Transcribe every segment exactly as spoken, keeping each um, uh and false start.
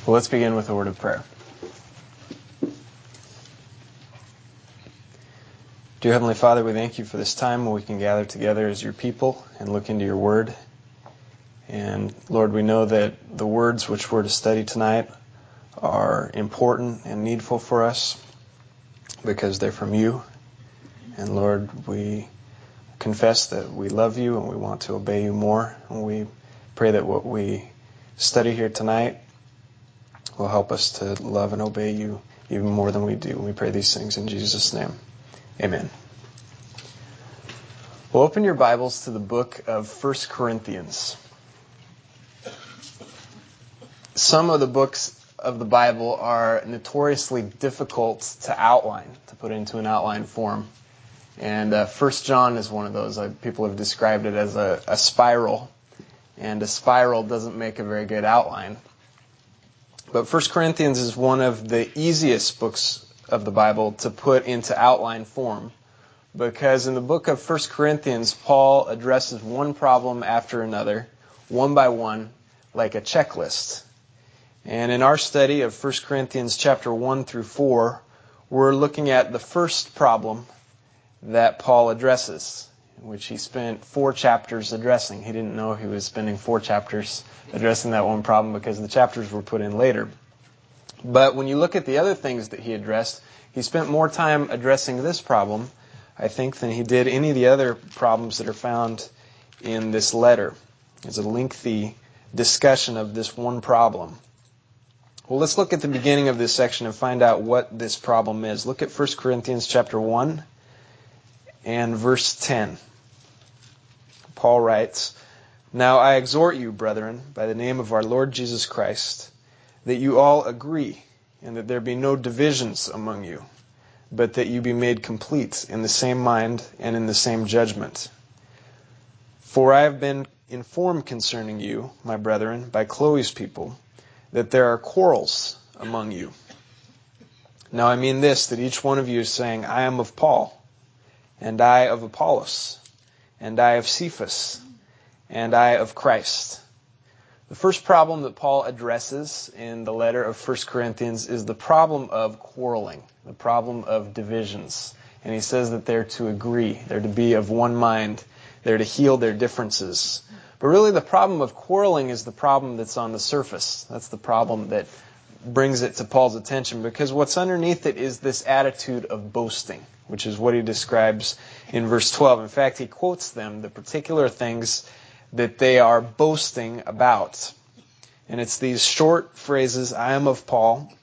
Well, let's begin with a word of prayer. Dear Heavenly Father, we thank you for this time when we can gather together as your people and look into your word. And Lord, we know that the words which we're to study tonight are important and needful for us because they're from you. And Lord, we confess that we love you and we want to obey you more. And we pray that what we study here tonight will help us to love and obey you even more than we do. We pray these things in Jesus' name. Amen. Well, open your Bibles to the book of First Corinthians. Some of the books of the Bible are notoriously difficult to outline, to put into an outline form. And uh, First John is one of those. Uh, people have described it as a, a spiral. And a spiral doesn't make a very good outline. But First Corinthians is one of the easiest books of the Bible to put into outline form, because in the book of First Corinthians, Paul addresses one problem after another, one by one, like a checklist. And in our study of First Corinthians chapter one through four, we're looking at the first problem that Paul addresses, which he spent four chapters addressing. He didn't know he was spending four chapters addressing that one problem because the chapters were put in later. But when you look at the other things that he addressed, he spent more time addressing this problem, I think, than he did any of the other problems that are found in this letter. It's a lengthy discussion of this one problem. Well, let's look at the beginning of this section and find out what this problem is. Look at First Corinthians chapter one and verse ten. Paul writes, "Now I exhort you, brethren, by the name of our Lord Jesus Christ, that you all agree, and that there be no divisions among you, but that you be made complete in the same mind and in the same judgment. For I have been informed concerning you, my brethren, by Chloe's people, that there are quarrels among you. Now I mean this, that each one of you is saying, I am of Paul, and I of Apollos, and I of Cephas, and I of Christ." The first problem that Paul addresses in the letter of First Corinthians is the problem of quarreling, the problem of divisions. And he says that they're to agree, they're to be of one mind, they're to heal their differences. But really the problem of quarreling is the problem that's on the surface. That's the problem that brings it to Paul's attention, because what's underneath it is this attitude of boasting, which is what he describes in verse twelve. In fact, he quotes them, the particular things that they are boasting about. And it's these short phrases, I am of Paul,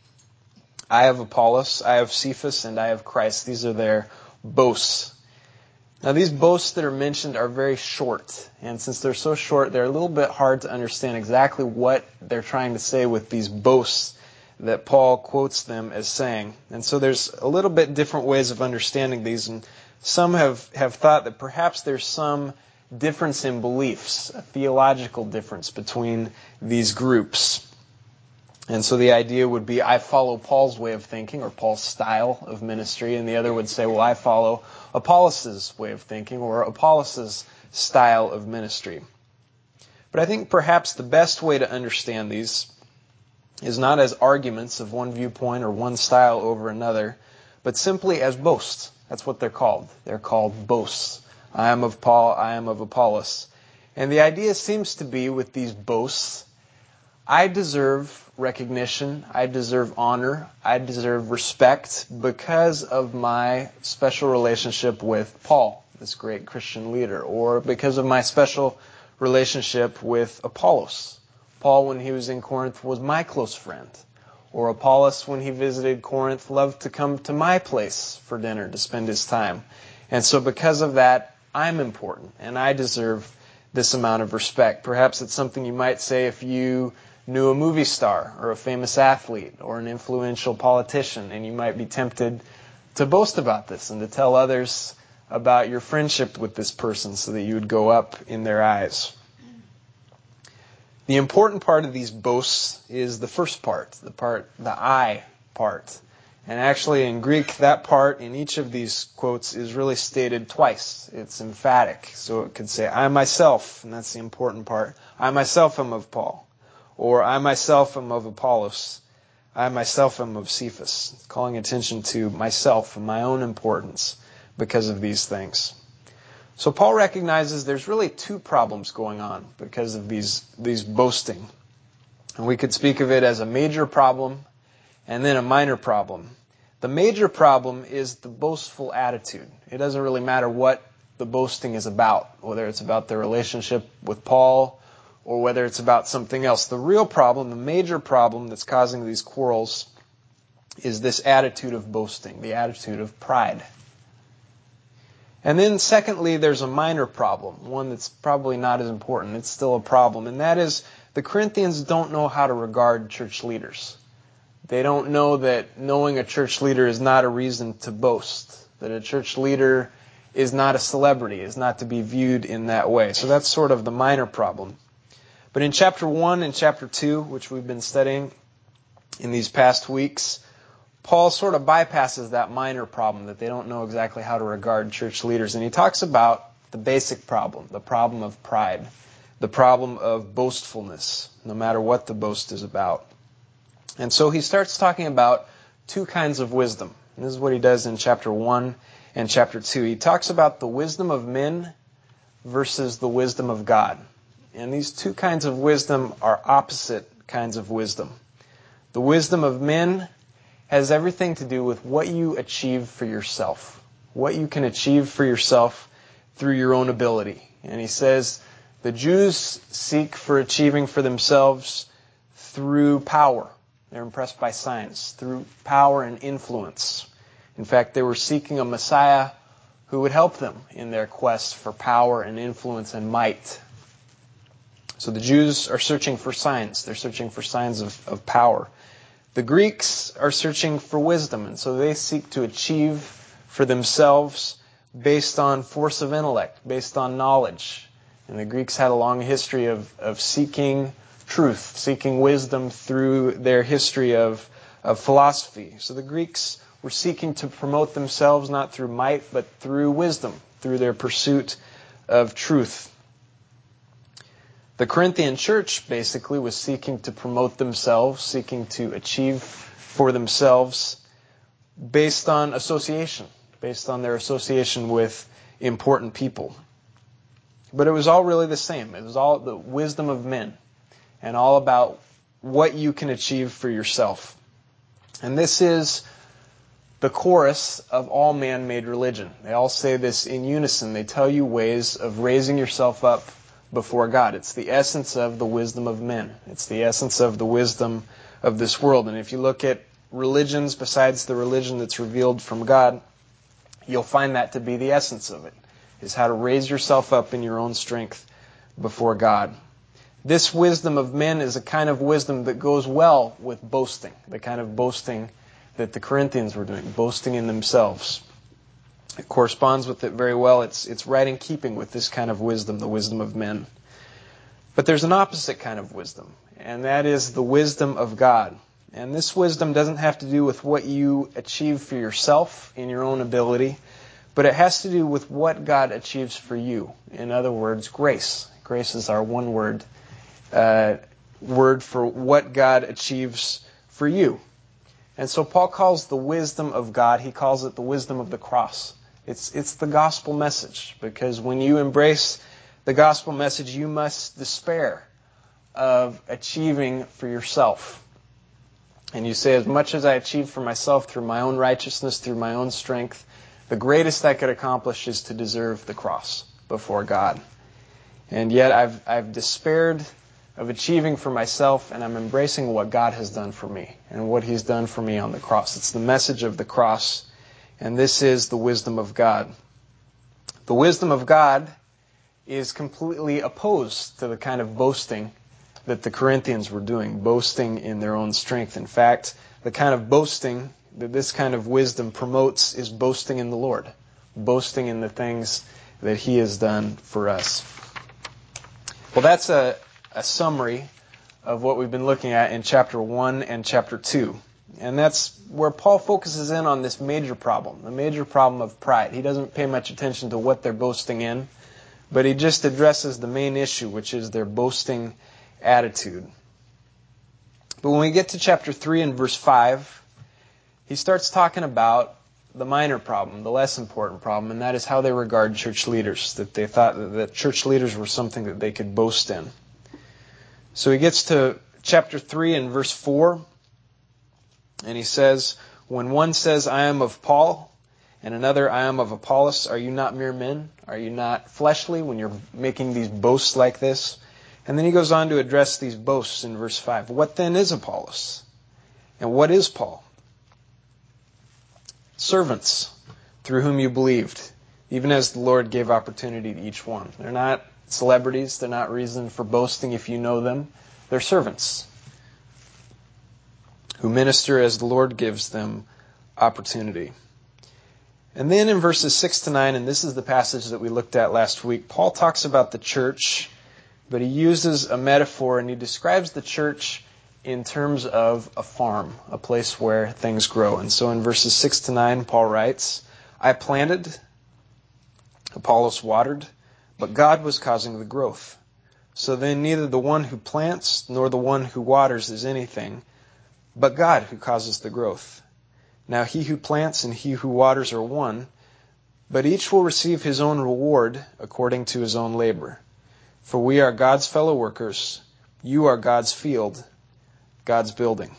I have Apollos, I have Cephas, and I have Christ. These are their boasts. Now these boasts that are mentioned are very short. And since they're so short, they're a little bit hard to understand exactly what they're trying to say with these boasts that Paul quotes them as saying. And so there's a little bit different ways of understanding these. And some have, have thought that perhaps there's some difference in beliefs, a theological difference between these groups. And so the idea would be, I follow Paul's way of thinking, or Paul's style of ministry, and the other would say, well, I follow Apollos' way of thinking, or Apollos' style of ministry. But I think perhaps the best way to understand these is not as arguments of one viewpoint or one style over another, but simply as boasts. That's what they're called. They're called boasts. I am of Paul, I am of Apollos. And the idea seems to be with these boasts, I deserve recognition, I deserve honor, I deserve respect because of my special relationship with Paul, this great Christian leader, or because of my special relationship with Apollos. Paul, when he was in Corinth, was my close friend. Or Apollos, when he visited Corinth, loved to come to my place for dinner to spend his time. And so because of that, I'm important, and I deserve this amount of respect. Perhaps it's something you might say if you knew a movie star, or a famous athlete, or an influential politician, and you might be tempted to boast about this and to tell others about your friendship with this person so that you would go up in their eyes. The important part of these boasts is the first part, the part, the I part. And actually in Greek, that part in each of these quotes is really stated twice. It's emphatic. So it could say, I myself, and that's the important part, I myself am of Paul. Or I myself am of Apollos. I myself am of Cephas. Calling attention to myself and my own importance because of these things. So Paul recognizes there's really two problems going on because of these, these boasting. And we could speak of it as a major problem and then a minor problem. The major problem is the boastful attitude. It doesn't really matter what the boasting is about, whether it's about their relationship with Paul or whether it's about something else. The real problem, the major problem that's causing these quarrels is this attitude of boasting, the attitude of pride. And then secondly, there's a minor problem, one that's probably not as important. It's still a problem, and that is the Corinthians don't know how to regard church leaders. They don't know that knowing a church leader is not a reason to boast, that a church leader is not a celebrity, is not to be viewed in that way. So that's sort of the minor problem. But in chapter one and chapter two, which we've been studying in these past weeks, Paul sort of bypasses that minor problem that they don't know exactly how to regard church leaders. And he talks about the basic problem, the problem of pride, the problem of boastfulness, no matter what the boast is about. And so he starts talking about two kinds of wisdom. And this is what he does in chapter one and chapter two. He talks about the wisdom of men versus the wisdom of God. And these two kinds of wisdom are opposite kinds of wisdom. The wisdom of men has everything to do with what you achieve for yourself, what you can achieve for yourself through your own ability. And he says the Jews seek for achieving for themselves through power. They're impressed by science, through power and influence. In fact, they were seeking a Messiah who would help them in their quest for power and influence and might. So the Jews are searching for signs. They're searching for signs of, of power. The Greeks are searching for wisdom, and so they seek to achieve for themselves based on force of intellect, based on knowledge. And the Greeks had a long history of, of seeking truth, seeking wisdom through their history of, of philosophy. So the Greeks were seeking to promote themselves not through might, but through wisdom, through their pursuit of truth. The Corinthian church basically was seeking to promote themselves, seeking to achieve for themselves based on association, based on their association with important people. But it was all really the same. It was all the wisdom of men and all about what you can achieve for yourself. And this is the chorus of all man-made religion. They all say this in unison. They tell you ways of raising yourself up before God. It's the essence of the wisdom of men. It's the essence of the wisdom of this world. And if you look at religions besides the religion that's revealed from God, you'll find that to be the essence of it, is how to raise yourself up in your own strength before God. This wisdom of men is a kind of wisdom that goes well with boasting, the kind of boasting that the Corinthians were doing, boasting in themselves. It corresponds with it very well. It's, it's right in keeping with this kind of wisdom, the wisdom of men. But there's an opposite kind of wisdom, and that is the wisdom of God. And this wisdom doesn't have to do with what you achieve for yourself in your own ability, but it has to do with what God achieves for you. In other words, grace. Grace is our one word, uh, word for what God achieves for you. And so Paul calls the wisdom of God, he calls it the wisdom of the cross. It's, it's the gospel message, because when you embrace the gospel message, you must despair of achieving for yourself. And you say, as much as I achieve for myself through my own righteousness, through my own strength, the greatest I could accomplish is to deserve the cross before God. And yet I've, I've despaired of achieving for myself, and I'm embracing what God has done for me and what He's done for me on the cross. It's the message of the cross, and this is the wisdom of God. The wisdom of God is completely opposed to the kind of boasting that the Corinthians were doing, boasting in their own strength. In fact, the kind of boasting that this kind of wisdom promotes is boasting in the Lord, boasting in the things that He has done for us. Well, that's a, a summary of what we've been looking at in chapter one and chapter two. And that's where Paul focuses in on this major problem, the major problem of pride. He doesn't pay much attention to what they're boasting in, but he just addresses the main issue, which is their boasting attitude. But when we get to chapter three and verse five, he starts talking about the minor problem, the less important problem, and that is how they regard church leaders, that they thought that church leaders were something that they could boast in. So he gets to chapter three and verse four, and he says, when one says, I am of Paul, and another, I am of Apollos, are you not mere men? Are you not fleshly when you're making these boasts like this? And then he goes on to address these boasts in verse five. What then is Apollos? And what is Paul? Servants through whom you believed, even as the Lord gave opportunity to each one. They're not celebrities. They're not reason for boasting if you know them. They're servants who minister as the Lord gives them opportunity. And then in verses six to nine, and this is the passage that we looked at last week, Paul talks about the church, but he uses a metaphor and he describes the church in terms of a farm, a place where things grow. And so in verses six to nine, Paul writes, I planted, Apollos watered, but God was causing the growth. So then neither the one who plants nor the one who waters is anything, but God who causes the growth. Now he who plants and he who waters are one, but each will receive his own reward according to his own labor. For we are God's fellow workers, you are God's field, God's building.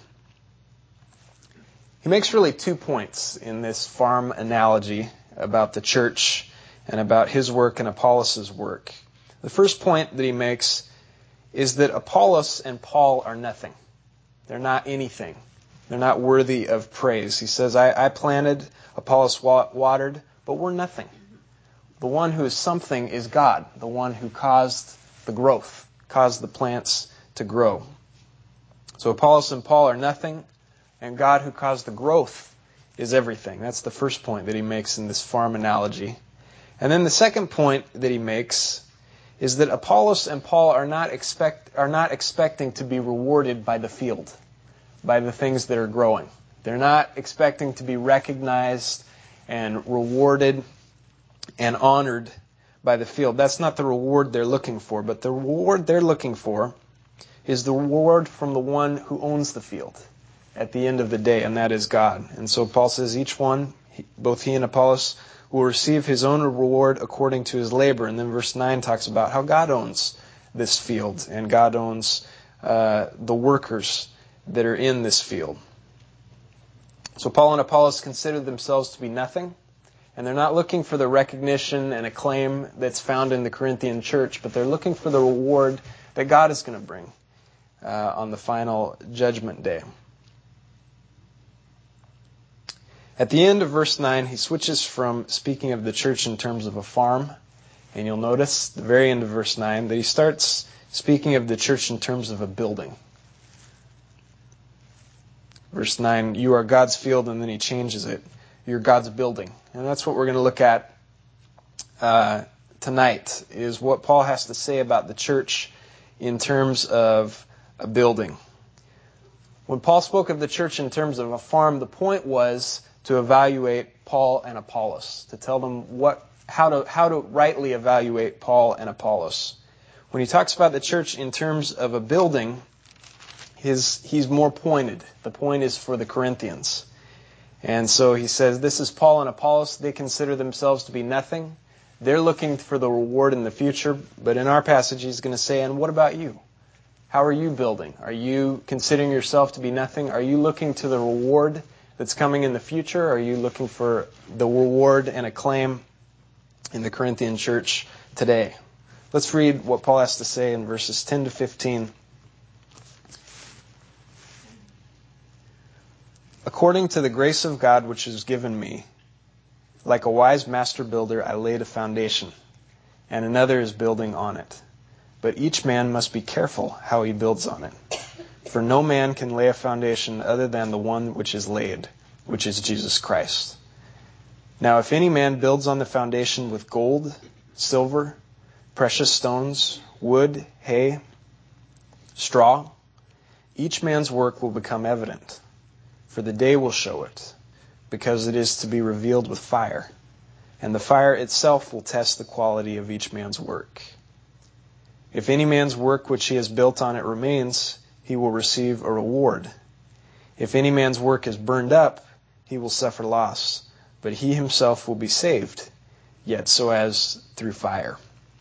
He makes really two points in this farm analogy about the church and about his work and Apollos' work. The first point that he makes is that Apollos and Paul are nothing. They're not anything. They're not worthy of praise. He says, I, I planted, Apollos watered, but we're nothing. The one who is something is God, the one who caused the growth, caused the plants to grow. So Apollos and Paul are nothing, and God who caused the growth is everything. That's the first point that he makes in this farm analogy. And then the second point that he makes is that Apollos and Paul are not expect are not expecting to be rewarded by the field, by the things that are growing. They're not expecting to be recognized and rewarded and honored by the field. That's not the reward they're looking for, but the reward they're looking for is the reward from the one who owns the field at the end of the day, and that is God. And so Paul says each one, both he and Apollos, will receive his own reward according to his labor. And then verse nine talks about how God owns this field, and God owns uh, the workers that are in this field. So Paul and Apollos consider themselves to be nothing, and they're not looking for the recognition and acclaim that's found in the Corinthian church, but they're looking for the reward that God is going to bring uh, on the final judgment day. At the end of verse nine, he switches from speaking of the church in terms of a farm, and you'll notice the very end of verse nine that he starts speaking of the church in terms of a building. Verse nine, you are God's field, and then he changes it. You're God's building. And that's what we're going to look at uh, tonight, is what Paul has to say about the church in terms of a building. When Paul spoke of the church in terms of a farm, the point was to evaluate Paul and Apollos, to tell them what, how to, how to rightly evaluate Paul and Apollos. When he talks about the church in terms of a building, his, he's more pointed. The point is for the Corinthians. And so he says, this is Paul and Apollos. They consider themselves to be nothing. They're looking for the reward in the future. But in our passage, he's going to say, and what about you? How are you building? Are you considering yourself to be nothing? Are you looking to the reward that's coming in the future? Are you looking for the reward and acclaim in the Corinthian church today? Let's read what Paul has to say in verses ten to fifteen. According to the grace of God which is given me, like a wise master builder, I laid a foundation, and another is building on it. But each man must be careful how he builds on it. For no man can lay a foundation other than the one which is laid, which is Jesus Christ. Now if any man builds on the foundation with gold, silver, precious stones, wood, hay, straw, each man's work will become evident. For the day will show it, because it is to be revealed with fire, and the fire itself will test the quality of each man's work. If any man's work which he has built on it remains, he he will receive a reward. If any man's work is burned up, he will suffer loss, but he himself will be saved, yet so as through fire.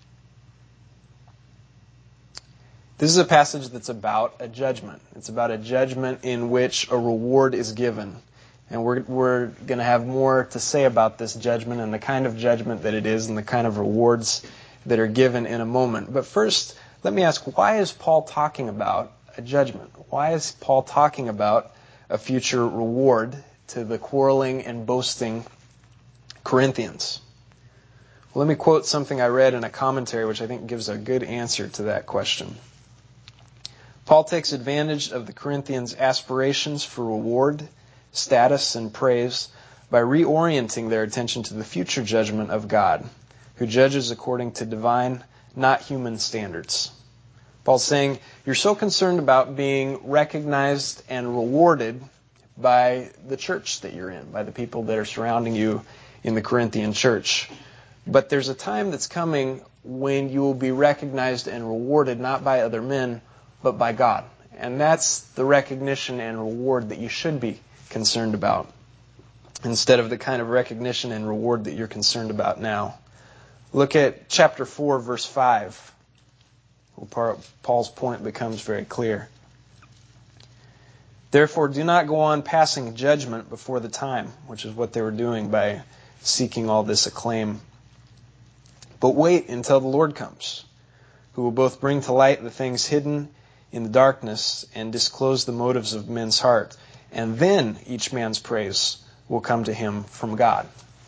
This is a passage that's about a judgment. It's about a judgment in which a reward is given. And we're, we're going to have more to say about this judgment and the kind of judgment that it is and the kind of rewards that are given in a moment. But first, let me ask, why is Paul talking about a judgment? Why is Paul talking about a future reward to the quarreling and boasting Corinthians? Well, let me quote something I read in a commentary which I think gives a good answer to that question. Paul takes advantage of the Corinthians' aspirations for reward, status, and praise by reorienting their attention to the future judgment of God, who judges according to divine, not human standards. Paul's saying, you're so concerned about being recognized and rewarded by the church that you're in, by the people that are surrounding you in the Corinthian church. But there's a time that's coming when you will be recognized and rewarded not by other men, but by God. And that's the recognition and reward that you should be concerned about, instead of the kind of recognition and reward that you're concerned about now. Look at chapter four, verse five. Paul's point becomes very clear. Therefore, do not go on passing judgment before the time, which is what they were doing by seeking all this acclaim. But wait until the Lord comes, who will both bring to light the things hidden in the darkness and disclose the motives of men's heart. And then each man's praise will come to him from God.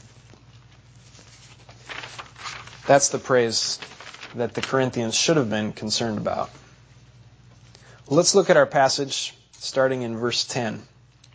That's the praise that the Corinthians should have been concerned about. Well, let's look at our passage starting in verse ten.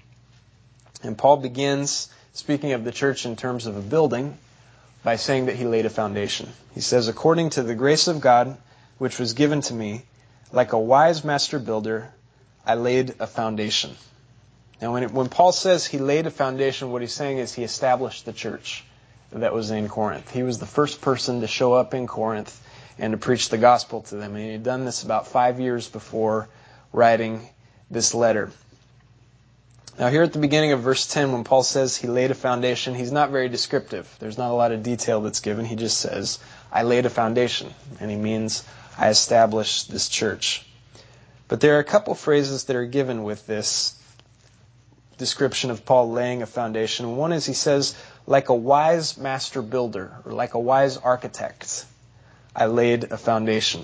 And Paul begins speaking of the church in terms of a building by saying that he laid a foundation. He says, according to the grace of God, which was given to me, like a wise master builder, I laid a foundation. Now, when, it, when Paul says he laid a foundation, what he's saying is he established the church that was in Corinth. He was the first person to show up in Corinth and to preach the gospel to them. And he had done this about five years before writing this letter. Now, here at the beginning of verse ten, when Paul says he laid a foundation, he's not very descriptive. There's not a lot of detail that's given. He just says, I laid a foundation. And he means, I established this church. But there are a couple phrases that are given with this description of Paul laying a foundation. One is he says, like a wise master builder, or like a wise architect, I laid a foundation.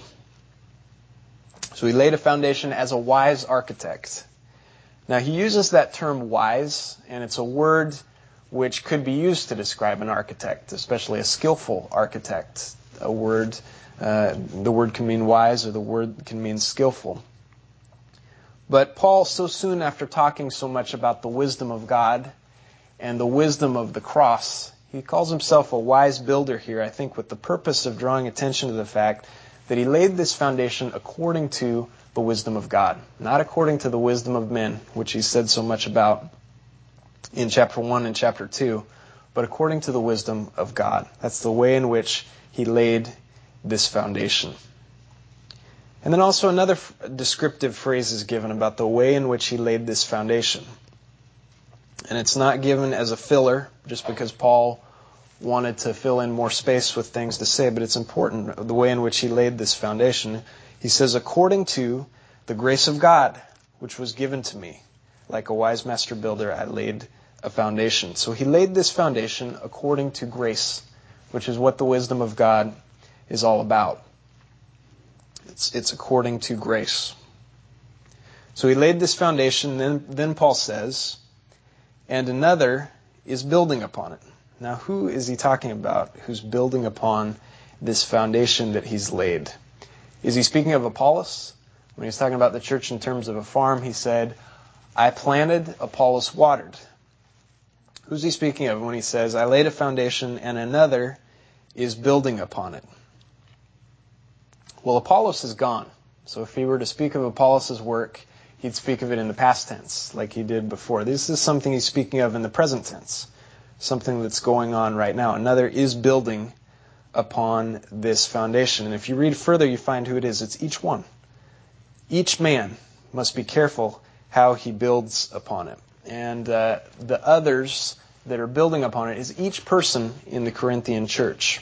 So he laid a foundation as a wise architect. Now he uses that term wise, and it's a word which could be used to describe an architect, especially a skillful architect. A word, uh, the word can mean wise, or the word can mean skillful. But Paul, so soon after talking so much about the wisdom of God and the wisdom of the cross, he calls himself a wise builder here, I think with the purpose of drawing attention to the fact that he laid this foundation according to the wisdom of God, not according to the wisdom of men, which he said so much about in chapter one and chapter two, but according to the wisdom of God. That's the way in which he laid this foundation. And then also another f- descriptive phrase is given about the way in which he laid this foundation. And it's not given as a filler, just because Paul wanted to fill in more space with things to say, but it's important, the way in which he laid this foundation. He says, according to the grace of God, which was given to me, like a wise master builder, I laid a foundation. So he laid this foundation according to grace, which is what the wisdom of God is all about. It's, it's according to grace. So he laid this foundation, then, then Paul says, and another is building upon it. Now, who is he talking about who's building upon this foundation that he's laid? Is he speaking of Apollos? When he's talking about the church in terms of a farm, he said, I planted, Apollos watered. Who's he speaking of when he says, I laid a foundation and another is building upon it? Well, Apollos is gone. So if he were to speak of Apollos' work, he'd speak of it in the past tense, like he did before. This is something he's speaking of in the present tense, something that's going on right now. Another is building upon this foundation. And if you read further, you find who it is. It's each one. Each man, must be careful how he builds upon it. And uh, the others that are building upon it is each person in the Corinthian church.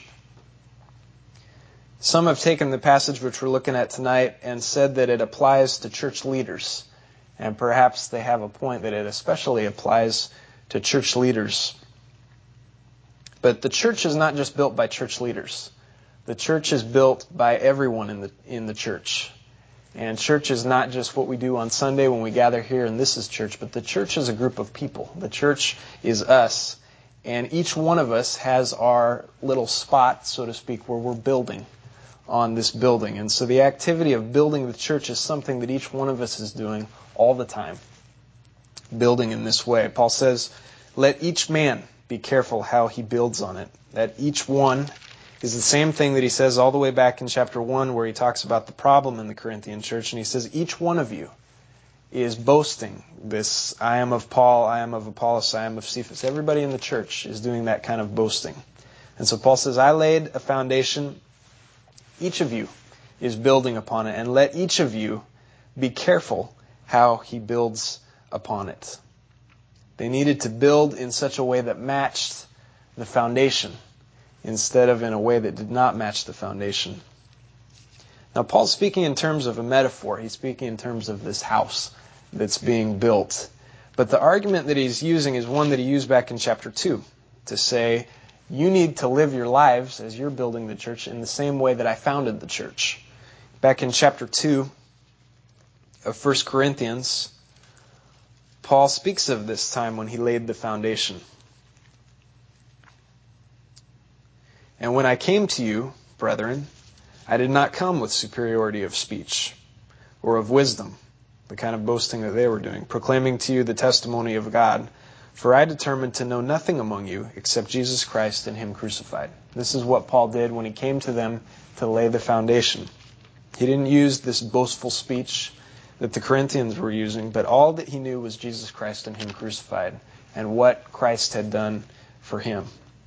Some have taken the passage which we're looking at tonight and said that it applies to church leaders. And perhaps they have a point that it especially applies to church leaders. But the church is not just built by church leaders. The church is built by everyone in the in the church. And church is not just what we do on Sunday when we gather here and this is church, but the church is a group of people. The church is us. And each one of us has our little spot, so to speak, where we're building on this building. And so the activity of building the church is something that each one of us is doing all the time, building in this way. Paul says, let each man be careful how he builds on it. That each one is the same thing that he says all the way back in chapter one where he talks about the problem in the Corinthian church. And he says, each one of you is boasting this, I am of Paul, I am of Apollos, I am of Cephas. Everybody in the church is doing that kind of boasting. And so Paul says, I laid a foundation. Each of you is building upon it, and let each of you be careful how he builds upon it. They needed to build in such a way that matched the foundation instead of in a way that did not match the foundation. Now, Paul's speaking in terms of a metaphor. He's speaking in terms of this house that's being built. But the argument that he's using is one that he used back in chapter two to say, you need to live your lives as you're building the church in the same way that I founded the church. Back in chapter two of First Corinthians, Paul speaks of this time when he laid the foundation. And when I came to you, brethren, I did not come with superiority of speech or of wisdom, the kind of boasting that they were doing, proclaiming to you the testimony of God. For I determined to know nothing among you except Jesus Christ and Him crucified. This is what Paul did when he came to them to lay the foundation. He didn't use this boastful speech that the Corinthians were using, but all that he knew was Jesus Christ and Him crucified and what Christ had done for him.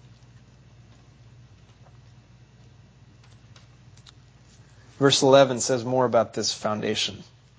Verse eleven says more about this foundation.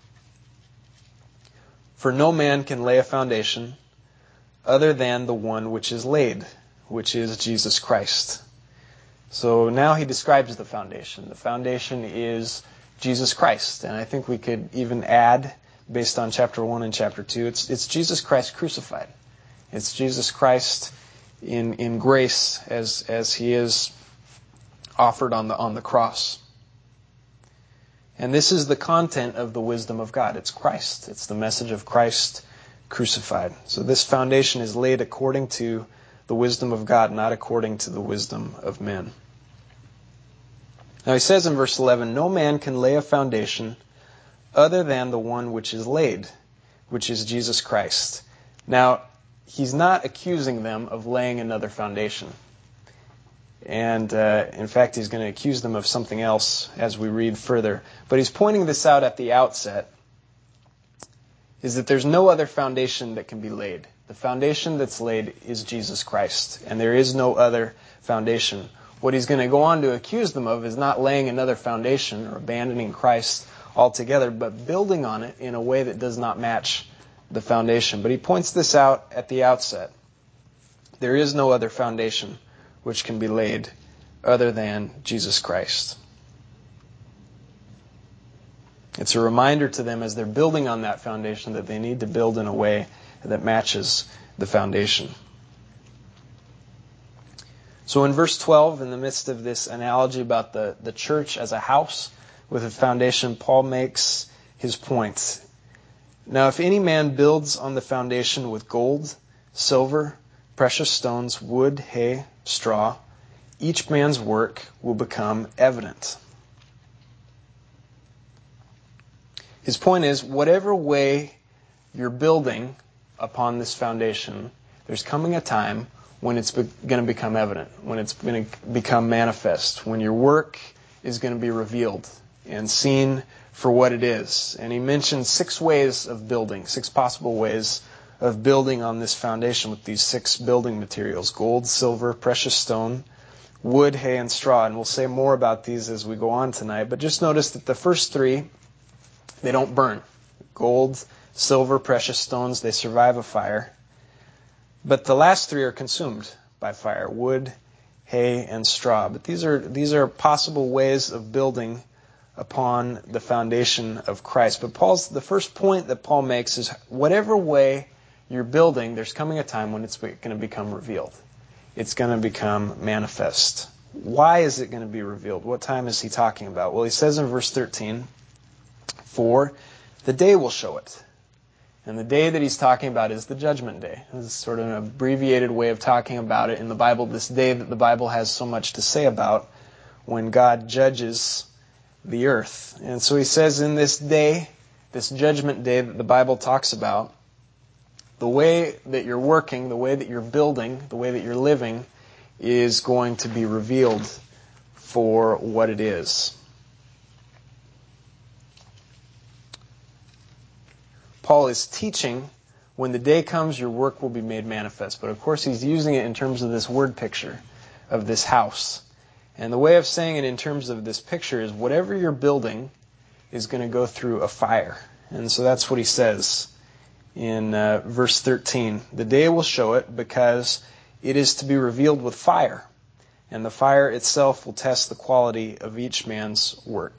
For no man can lay a foundation other than the one which is laid, which is Jesus Christ. So now he describes the foundation. The foundation is Jesus Christ. And I think we could even add, based on chapter one and chapter two, it's, it's Jesus Christ crucified. It's Jesus Christ in, in grace as, as He is offered on the, on the cross. And this is the content of the wisdom of God. It's Christ. It's the message of Christ crucified. So this foundation is laid according to the wisdom of God, not according to the wisdom of men. Now he says in verse eleven, no man can lay a foundation other than the one which is laid, which is Jesus Christ. Now, he's not accusing them of laying another foundation. And uh, in fact, he's going to accuse them of something else as we read further. But he's pointing this out at the outset, is that there's no other foundation that can be laid. The foundation that's laid is Jesus Christ, and there is no other foundation. What he's going to go on to accuse them of is not laying another foundation or abandoning Christ altogether, but building on it in a way that does not match the foundation. But he points this out at the outset. There is no other foundation which can be laid other than Jesus Christ. It's a reminder to them as they're building on that foundation that they need to build in a way that matches the foundation. So in verse twelve, in the midst of this analogy about the, the church as a house with a foundation, Paul makes his point. Now, if any man builds on the foundation with gold, silver, precious stones, wood, hay, straw, each man's work will become evident. His point is, whatever way you're building upon this foundation, there's coming a time when it's be- going to become evident, when it's going to become manifest, when your work is going to be revealed and seen for what it is. And he mentions six ways of building, six possible ways of building on this foundation with these six building materials: gold, silver, precious stone, wood, hay, and straw. And we'll say more about these as we go on tonight. But just notice that the first three, they don't burn. Gold, silver, precious stones, they survive a fire. But the last three are consumed by fire: wood, hay, and straw. But these are these are possible ways of building upon the foundation of Christ. But Paul's the first point that Paul makes is whatever way you're building, there's coming a time when it's going to become revealed. It's going to become manifest. Why is it going to be revealed? What time is he talking about? Well, he says in verse thirteen, "For the day will show it." And the day that he's talking about is the judgment day. This is sort of an abbreviated way of talking about it in the Bible, this day that the Bible has so much to say about, when God judges the earth. And so he says in this day, this judgment day that the Bible talks about, the way that you're working, the way that you're building, the way that you're living is going to be revealed for what it is. Paul is teaching, when the day comes, your work will be made manifest. But of course, he's using it in terms of this word picture of this house. And the way of saying it in terms of this picture is whatever you're building is going to go through a fire. And so that's what he says in uh, verse thirteen. The day will show it, because it is to be revealed with fire. And the fire itself will test the quality of each man's work.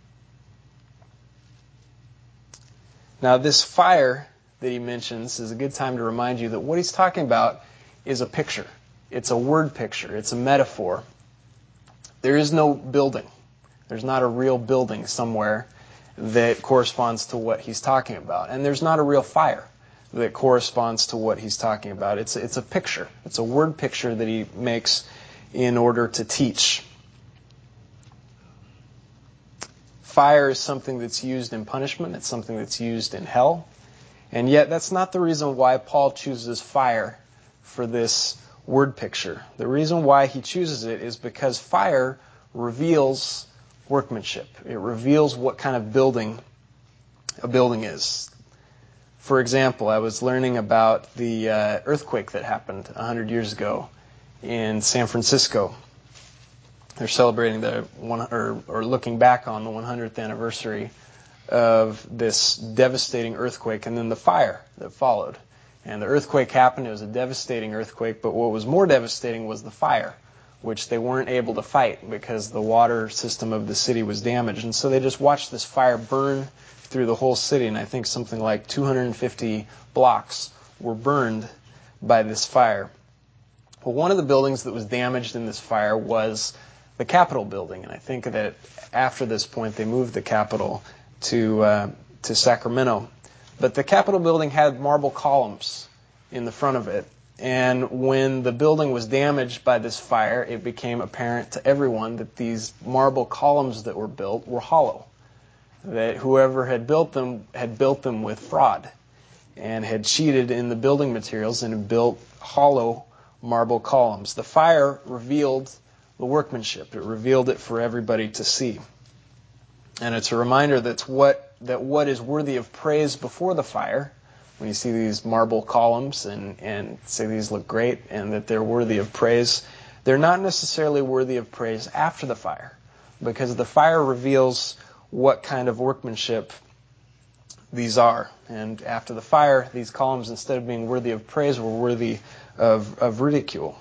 Now, this fire that he mentions is a good time to remind you that what he's talking about is a picture. It's a word picture. It's a metaphor. There is no building. There's not a real building somewhere that corresponds to what he's talking about. And there's not a real fire that corresponds to what he's talking about. It's, it's a picture. It's a word picture that he makes in order to teach. Fire is something that's used in punishment. It's something that's used in hell. And yet that's not the reason why Paul chooses fire for this word picture. The reason why he chooses it is because fire reveals workmanship. It reveals what kind of building a building is. For example, I was learning about the uh, earthquake that happened one hundred years ago in San Francisco. They're celebrating the one, or, or looking back on the one hundredth anniversary of this devastating earthquake and then the fire that followed. And the earthquake happened. It was a devastating earthquake, but what was more devastating was the fire, which they weren't able to fight because the water system of the city was damaged. And so they just watched this fire burn through the whole city, and I think something like two hundred fifty blocks were burned by this fire. Well, one of the buildings that was damaged in this fire was the Capitol building, and I think that after this point they moved the Capitol to uh, to Sacramento. But the Capitol building had marble columns in the front of it, and when the building was damaged by this fire, it became apparent to everyone that these marble columns that were built were hollow, that whoever had built them had built them with fraud and had cheated in the building materials and had built hollow marble columns. The fire revealed the workmanship. It revealed it for everybody to see. And it's a reminder that's what, that what is worthy of praise before the fire, when you see these marble columns and, and say these look great and that they're worthy of praise, they're not necessarily worthy of praise after the fire, because the fire reveals what kind of workmanship these are. And after the fire, these columns, instead of being worthy of praise, were worthy of, of ridicule.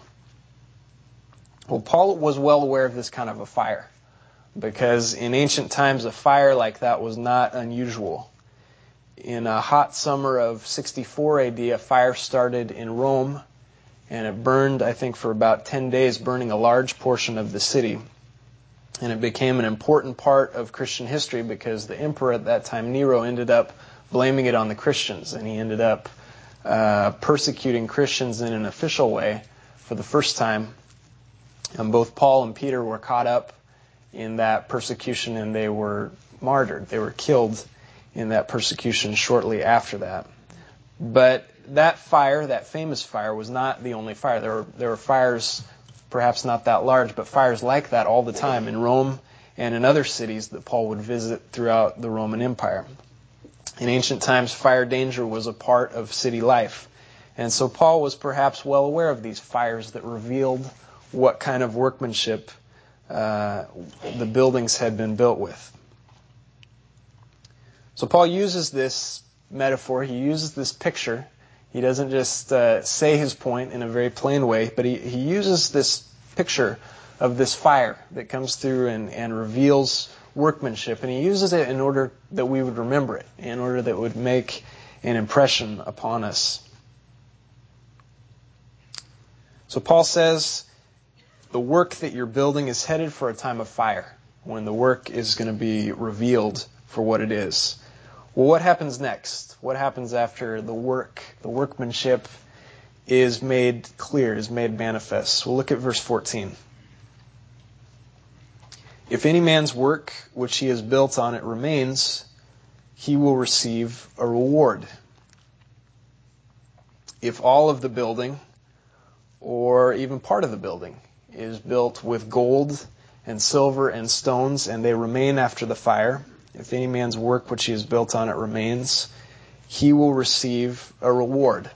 Well, Paul was well aware of this kind of a fire, because in ancient times a fire like that was not unusual. In a hot summer of sixty-four A D, a fire started in Rome, and it burned, I think, for about ten days, burning a large portion of the city. And it became an important part of Christian history because the emperor at that time, Nero, ended up blaming it on the Christians, and he ended up uh, persecuting Christians in an official way for the first time. And both Paul and Peter were caught up in that persecution, and they were martyred. They were killed in that persecution shortly after that. But that fire, that famous fire, was not the only fire. There were, there were fires, perhaps not that large, but fires like that all the time in Rome and in other cities that Paul would visit throughout the Roman Empire. In ancient times, fire danger was a part of city life. And so Paul was perhaps well aware of these fires that revealed what kind of workmanship uh, the buildings had been built with. So Paul uses this metaphor, he uses this picture. He doesn't just uh, say his point in a very plain way, but he, he uses this picture of this fire that comes through and, and reveals workmanship. And he uses it in order that we would remember it, in order that it would make an impression upon us. So Paul says the work that you're building is headed for a time of fire, when the work is going to be revealed for what it is. Well, what happens next? What happens after the work, the workmanship is made clear, is made manifest? We'll look at verse fourteen. If any man's work which he has built on it remains, he will receive a reward. If all of the building, or even part of the building, is built with gold and silver and stones, and they remain after the fire, if any man's work which he has built on it remains, he will receive a reward.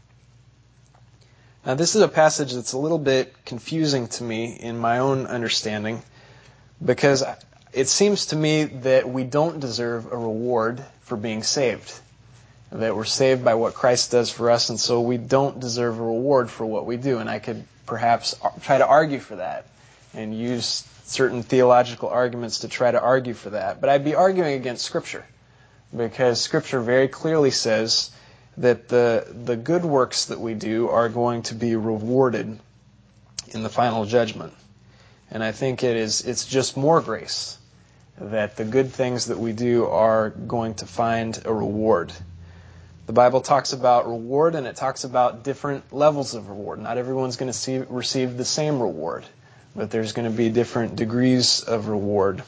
Now, this is a passage that's a little bit confusing to me in my own understanding, because it seems to me that we don't deserve a reward for being saved. That we're saved by what Christ does for us, and so we don't deserve a reward for what we do. And I could perhaps try to argue for that and use certain theological arguments to try to argue for that. But I'd be arguing against Scripture, because Scripture very clearly says that the the good works that we do are going to be rewarded in the final judgment. And I think it is it's just more grace that the good things that we do are going to find a reward. The Bible talks about reward, and it talks about different levels of reward. Not everyone's going to see, receive the same reward, but there's going to be different degrees of reward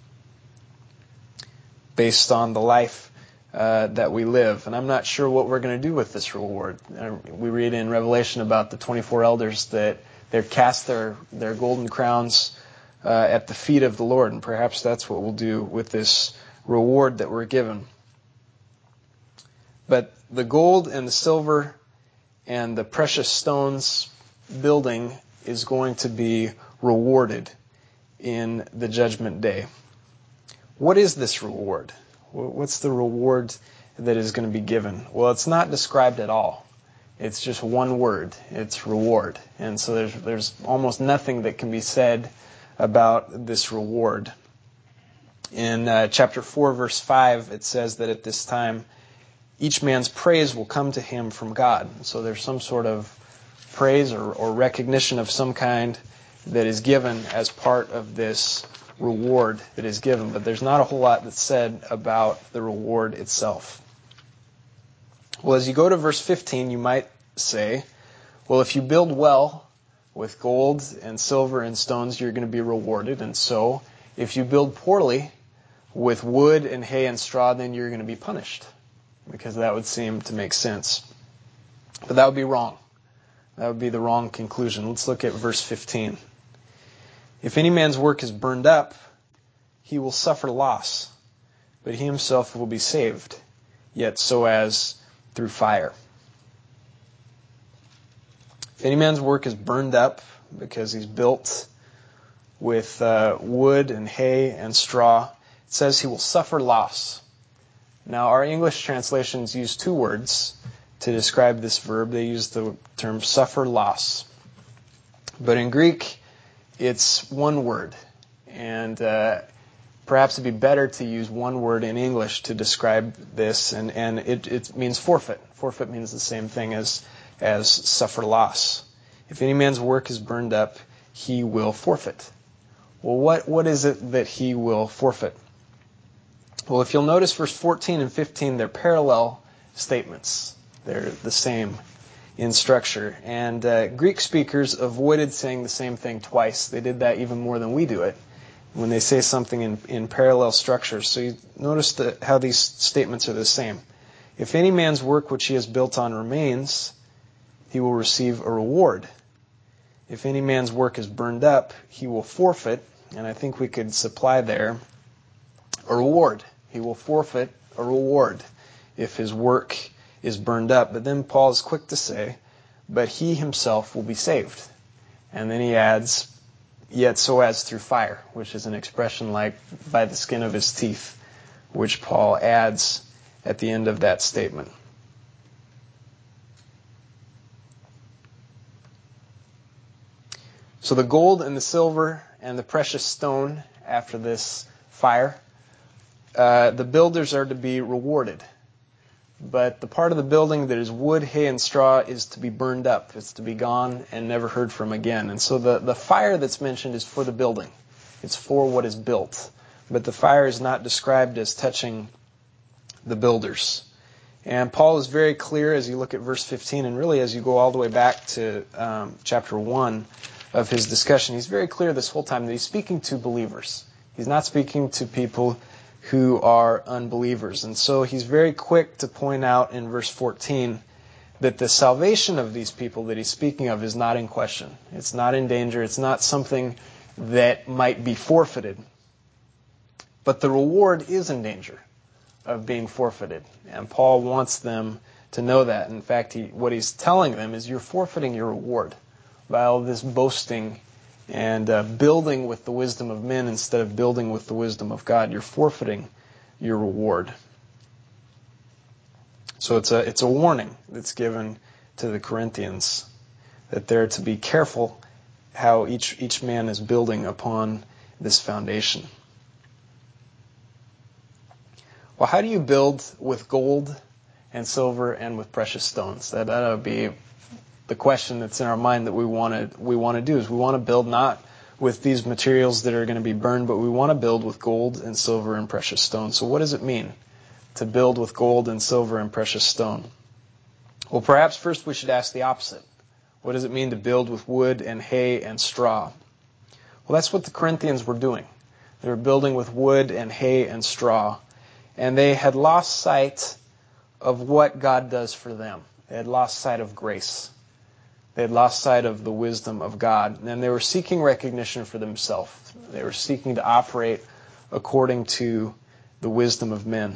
based on the life uh, that we live. And I'm not sure what we're going to do with this reward. We read in Revelation about the twenty-four elders that they cast their, their golden crowns uh, at the feet of the Lord, and perhaps that's what we'll do with this reward that we're given. But the gold and the silver and the precious stones building is going to be rewarded in the judgment day. What is this reward? What's the reward that is going to be given? Well, it's not described at all. It's just one word. It's reward. And so there's, there's almost nothing that can be said about this reward. In uh, chapter four, verse five, it says that at this time, each man's praise will come to him from God. So there's some sort of praise or, or recognition of some kind that is given as part of this reward that is given. But there's not a whole lot that's said about the reward itself. Well, as you go to verse fifteen, you might say, well, if you build well with gold and silver and stones, you're going to be rewarded. And so if you build poorly with wood and hay and straw, then you're going to be punished. Because that would seem to make sense. But that would be wrong. That would be the wrong conclusion. Let's look at verse fifteen. If any man's work is burned up, he will suffer loss, but he himself will be saved, yet so as through fire. If any man's work is burned up because he's built with uh, wood and hay and straw, it says he will suffer loss. Now, our English translations use two words to describe this verb. They use the term suffer loss. But in Greek, it's one word. And uh, perhaps it'd be better to use one word in English to describe this. And, and it, it means forfeit. Forfeit means the same thing as, as suffer loss. If any man's work is burned up, he will forfeit. Well, what, what is it that he will forfeit? Well, if you'll notice verse fourteen and fifteen, they're parallel statements. They're the same in structure. And uh, Greek speakers avoided saying the same thing twice. They did that even more than we do it when they say something in, in parallel structure. So you notice that how these statements are the same. If any man's work which he has built on remains, he will receive a reward. If any man's work is burned up, he will forfeit, and I think we could supply there a reward. He will forfeit a reward if his work is burned up. But then Paul is quick to say, but he himself will be saved. And then he adds, yet so as through fire, which is an expression like by the skin of his teeth, which Paul adds at the end of that statement. So the gold and the silver and the precious stone after this fire, uh, the builders are to be rewarded. But the part of the building that is wood, hay, and straw is to be burned up. It's to be gone and never heard from again. And so the, the fire that's mentioned is for the building. It's for what is built. But the fire is not described as touching the builders. And Paul is very clear as you look at verse fifteen, and really as you go all the way back to um, chapter one of his discussion, he's very clear this whole time that he's speaking to believers. He's not speaking to people who are unbelievers. And so he's very quick to point out in verse fourteen that the salvation of these people that he's speaking of is not in question. It's not in danger. It's not something that might be forfeited. But the reward is in danger of being forfeited. And Paul wants them to know that. In fact, he, what he's telling them is you're forfeiting your reward by all this boasting and uh, building with the wisdom of men instead of building with the wisdom of God. You're forfeiting your reward. So it's a it's a warning that's given to the Corinthians that they're to be careful how each each man is building upon this foundation. Well, how do you build with gold and silver and with precious stones? That that would be the question that's in our mind that we want to we want to do is we want to build not with these materials that are going to be burned, but we want to build with gold and silver and precious stone. So what does it mean to build with gold and silver and precious stone? Well, perhaps first we should ask the opposite. What does it mean to build with wood and hay and straw? Well, that's what the Corinthians were doing. They were building with wood and hay and straw. And they had lost sight of what God does for them. They had lost sight of grace. They had lost sight of the wisdom of God. And they were seeking recognition for themselves. They were seeking to operate according to the wisdom of men.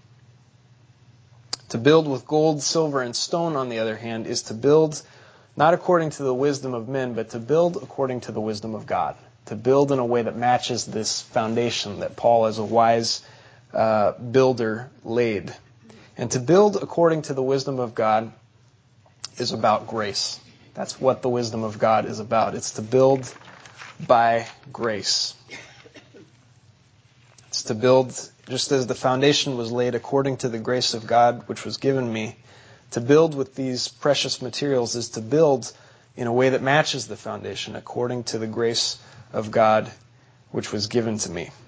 To build with gold, silver, and stone, on the other hand, is to build not according to the wisdom of men, but to build according to the wisdom of God. To build in a way that matches this foundation that Paul, as a wise uh, builder, laid. And to build according to the wisdom of God is about grace. That's what the wisdom of God is about. It's to build by grace. It's to build just as the foundation was laid according to the grace of God which was given me. To build with these precious materials is to build in a way that matches the foundation according to the grace of God which was given to me.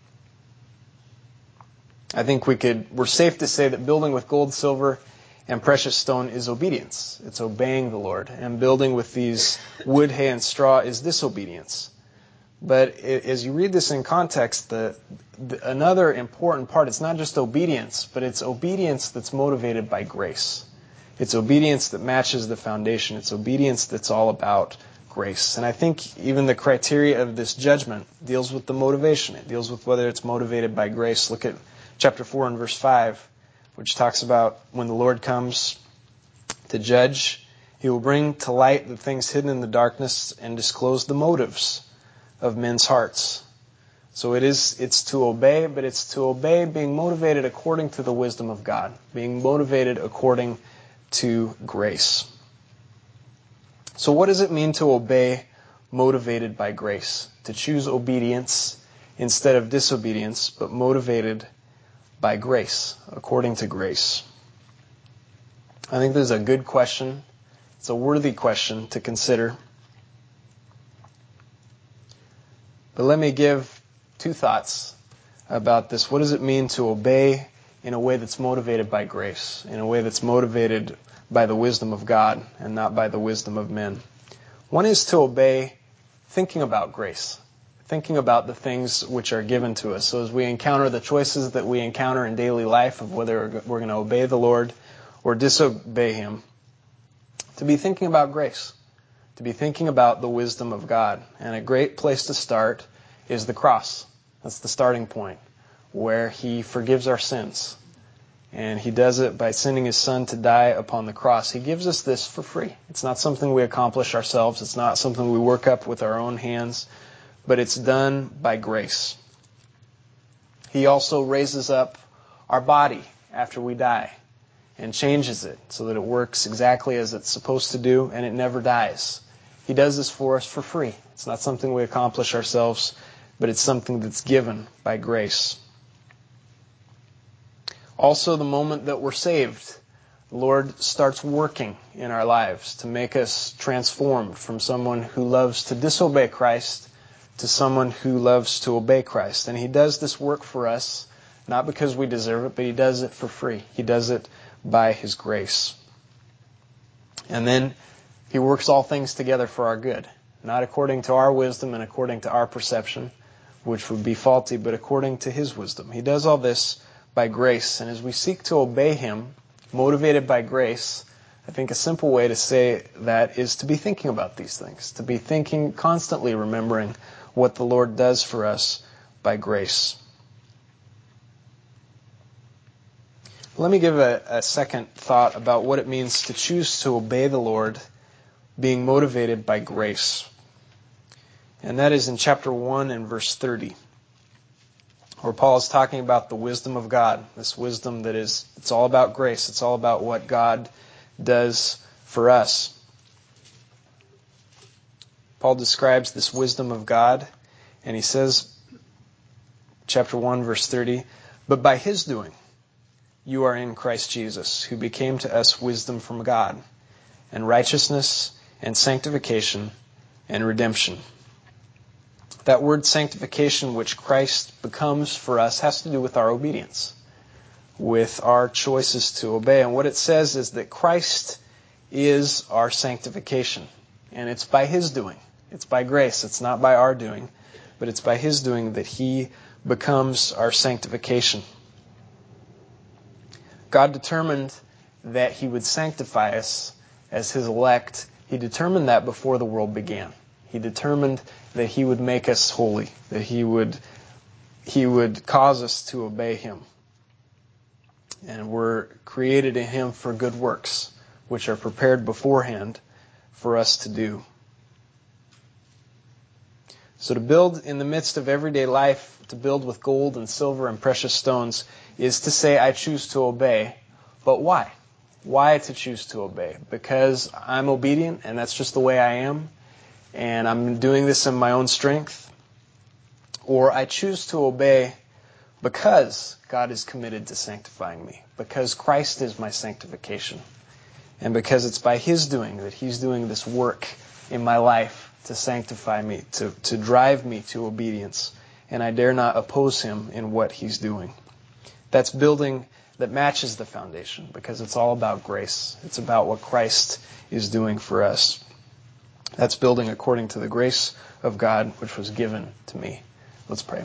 I think we could, we're safe to say that building with gold, silver, and precious stone is obedience. It's obeying the Lord. And building with these wood, hay, and straw is disobedience. But it, as you read this in context, the, the, another important part, it's not just obedience, but it's obedience that's motivated by grace. It's obedience that matches the foundation. It's obedience that's all about grace. And I think even the criteria of this judgment deals with the motivation. It deals with whether it's motivated by grace. Look at chapter four and verse five. Which talks about when the Lord comes to judge, He will bring to light the things hidden in the darkness and disclose the motives of men's hearts. So it is, it's to obey, but it's to obey being motivated according to the wisdom of God, being motivated according to grace. So what does it mean to obey motivated by grace? To choose obedience instead of disobedience, but motivated by grace, according to grace. I think this is a good question. It's a worthy question to consider. But let me give two thoughts about this. What does it mean to obey in a way that's motivated by grace, in a way that's motivated by the wisdom of God and not by the wisdom of men? One is to obey thinking about grace. Thinking about the things which are given to us. So as we encounter the choices that we encounter in daily life of whether we're going to obey the Lord or disobey Him, to be thinking about grace, to be thinking about the wisdom of God. And a great place to start is the cross. That's the starting point, where He forgives our sins. And He does it by sending His Son to die upon the cross. He gives us this for free. It's not something we accomplish ourselves. It's not something we work up with our own hands. But it's done by grace. He also raises up our body after we die and changes it so that it works exactly as it's supposed to do and it never dies. He does this for us for free. It's not something we accomplish ourselves, but it's something that's given by grace. Also, the moment that we're saved, the Lord starts working in our lives to make us transformed from someone who loves to disobey Christ to someone who loves to obey Christ. And He does this work for us, not because we deserve it, but He does it for free. He does it by His grace. And then He works all things together for our good, not according to our wisdom and according to our perception, which would be faulty, but according to His wisdom. He does all this by grace. And as we seek to obey Him, motivated by grace, I think a simple way to say that is to be thinking about these things, to be thinking, constantly remembering what the Lord does for us by grace. Let me give a, a second thought about what it means to choose to obey the Lord, being motivated by grace. And that is in chapter one and verse thirty. Where Paul is talking about the wisdom of God, this wisdom that is, it's all about grace. It's all about what God does for us. Paul describes this wisdom of God, and he says, chapter one, verse thirty, "But by His doing, you are in Christ Jesus, who became to us wisdom from God, and righteousness, and sanctification, and redemption." That word sanctification, which Christ becomes for us, has to do with our obedience, with our choices to obey. And what it says is that Christ is our sanctification. And it's by His doing. It's by grace. It's not by our doing, but it's by His doing that He becomes our sanctification. God determined that He would sanctify us as His elect. He determined that before the world began. He determined that He would make us holy, that He would He would cause us to obey Him. And we're created in Him for good works, which are prepared beforehand for us to do. So to build in the midst of everyday life, to build with gold and silver and precious stones, is to say, I choose to obey. But why? Why to choose to obey? Because I'm obedient and that's just the way I am, and I'm doing this in my own strength? Or I choose to obey because God is committed to sanctifying me, because Christ is my sanctification, and because it's by His doing that He's doing this work in my life to sanctify me, to, to drive me to obedience, and I dare not oppose Him in what He's doing. That's building that matches the foundation, because it's all about grace. It's about what Christ is doing for us. That's building according to the grace of God, which was given to me. Let's pray.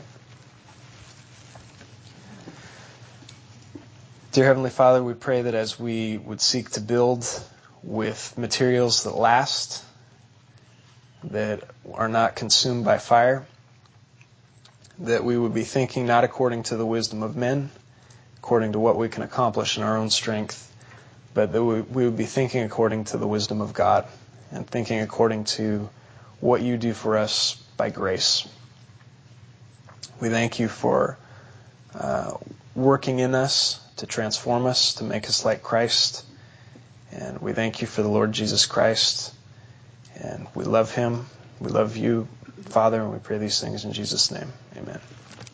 Dear Heavenly Father, we pray that as we would seek to build with materials that last, that are not consumed by fire, that we would be thinking not according to the wisdom of men, according to what we can accomplish in our own strength, but that we, we would be thinking according to the wisdom of God, and thinking according to what You do for us by grace. We thank You for uh, working in us to transform us, to make us like Christ. And we thank You for the Lord Jesus Christ. And we love Him. We love You, Father, and we pray these things in Jesus' name. Amen.